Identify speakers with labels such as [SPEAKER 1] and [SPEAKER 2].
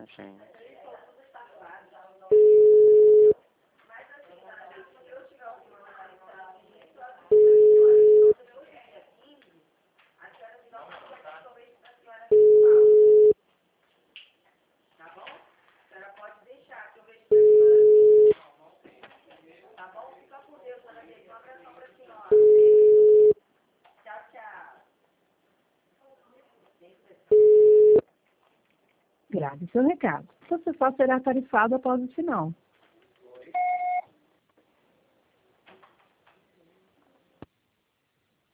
[SPEAKER 1] gente.
[SPEAKER 2] Grave seu recado. Você só será tarifado após o sinal.